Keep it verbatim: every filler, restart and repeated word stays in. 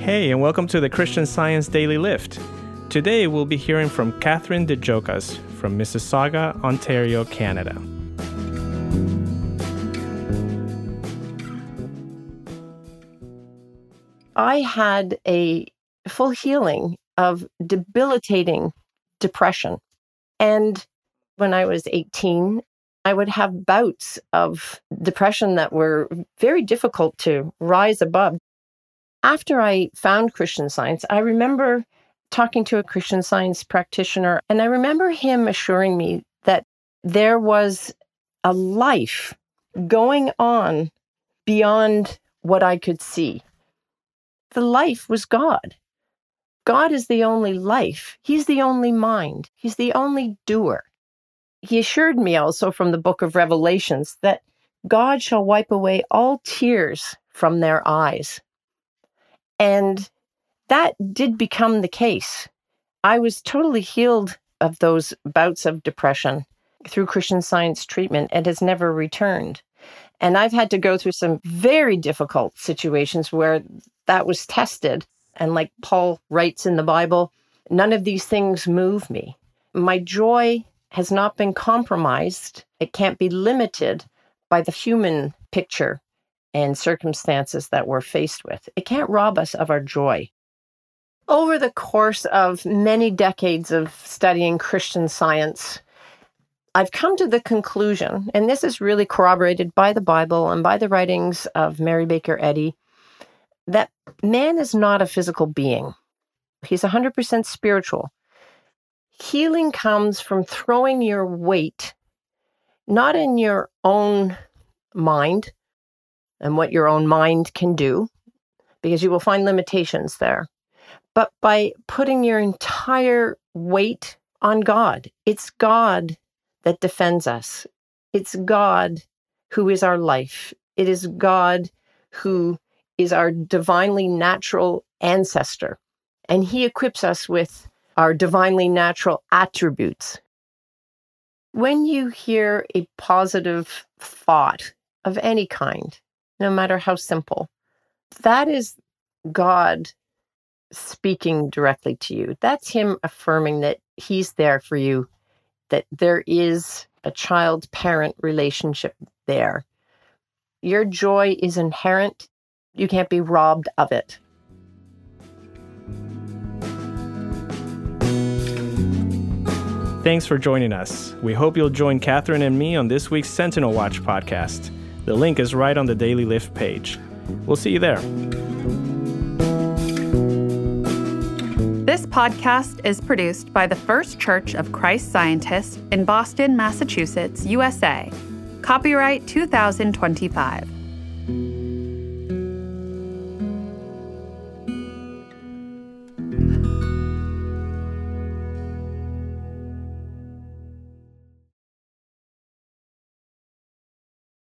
Hey, and welcome to the Christian Science Daily Lift. Today we'll be hearing from Catherine DeJocas from Mississauga, Ontario, Canada. I had a full healing of debilitating depression. And when I was eighteen, I would have bouts of depression that were very difficult to rise above. After I found Christian Science, I remember talking to a Christian Science practitioner, and I remember him assuring me that there was a life going on beyond what I could see. The life was God. God is the only life. He's the only mind. He's the only doer. He assured me also from the book of Revelations that God shall wipe away all tears from their eyes. And that did become the case. I was totally healed of those bouts of depression through Christian Science treatment and has never returned. And I've had to go through some very difficult situations where that was tested. And like Paul writes in the Bible, none of these things move me. My joy has not been compromised. It can't be limited by the human picture and circumstances that we're faced with. It can't rob us of our joy. Over the course of many decades of studying Christian Science, I've come to the conclusion, and this is really corroborated by the Bible and by the writings of Mary Baker Eddy, that man is not a physical being. He's one hundred percent spiritual. Healing comes from throwing your weight, not in your own mind and what your own mind can do, because you will find limitations there, but by putting your entire weight on God. It's God that defends us. It's God who is our life. It is God who is our divinely natural ancestor, and he equips us with our divinely natural attributes. When you hear a positive thought of any kind, no matter how simple, that is God speaking directly to you. That's him affirming that he's there for you, that there is a child-parent relationship there. Your joy is inherent. You can't be robbed of it. Thanks for joining us. We hope you'll join Catherine and me on this week's Sentinel Watch podcast. The link is right on the Daily Lift page. We'll see you there. This podcast is produced by the First Church of Christ Scientists in Boston, Massachusetts, U S A. Copyright two thousand twenty-five.